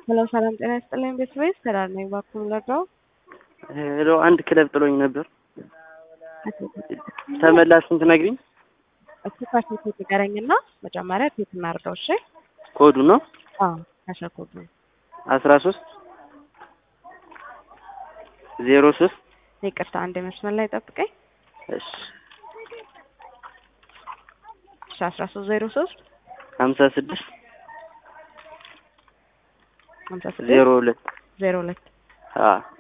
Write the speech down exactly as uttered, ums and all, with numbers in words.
ሄሎ ሰላም ጤና ይስጥልኝ ቤተሰብ ሰላም ነኝ ባኩም ለጋው ሄሎ አንድ ክለብ ጥሎኝ ነበር ተመላሽን ትነግሪኝ እሱ ፓስፖርት ይገረኝና መጀመሪያ ቴክ እናርጋው እሺ ኮዱ ነው አዎ ካሸኮዱ አስራ ሶስት ዜሮ ሶስት ይቅርታ አንድ መስመር ላይ ጠብቀኝ እሺ አስራ ሶስት ዜሮ ሶስት ሀምሳ ስድስት ሀምሳ ስድስት ዜሮ ሁለት ዜሮ ሁለት አዎ